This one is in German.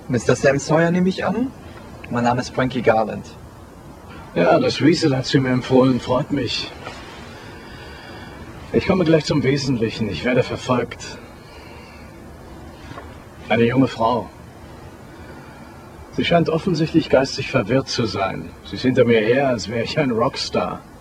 Mr. Sam Sawyer nehme ich an? Mein Name ist Frankie Garland. Ja, das Weasel hat sie mir empfohlen, freut mich. Ich komme gleich zum Wesentlichen. Ich werde verfolgt. Eine junge Frau. Sie scheint offensichtlich geistig verwirrt zu sein. Sie ist hinter mir her, als wäre ich ein Rockstar.